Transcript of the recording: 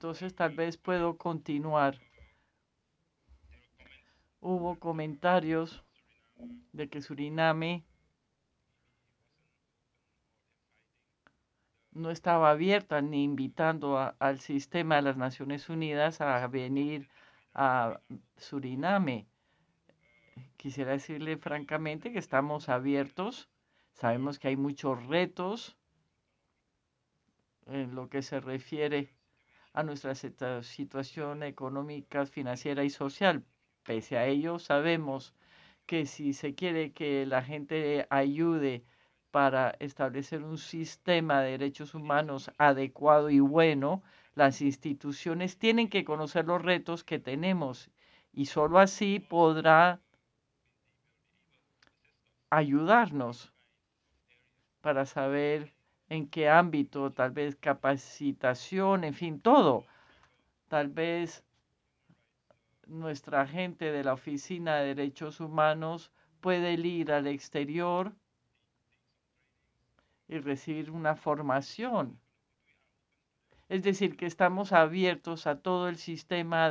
Entonces tal vez puedo continuar. Hubo comentarios de que Suriname no estaba abierta ni invitando al sistema de las Naciones Unidas a venir a Suriname. Quisiera decirle francamente que estamos abiertos. Sabemos que hay muchos retos en lo que se refiere a nuestra situación económica, financiera y social. Pese a ello, sabemos que si se quiere que la gente ayude para establecer un sistema de derechos humanos adecuado y bueno, las instituciones tienen que conocer los retos que tenemos y sólo así podrá ayudarnos para saber en qué ámbito, tal vez capacitación, en fin, todo. Tal vez nuestra gente de la Oficina de Derechos Humanos puede ir al exterior y recibir una formación. Es decir, que estamos abiertos a todo el sistema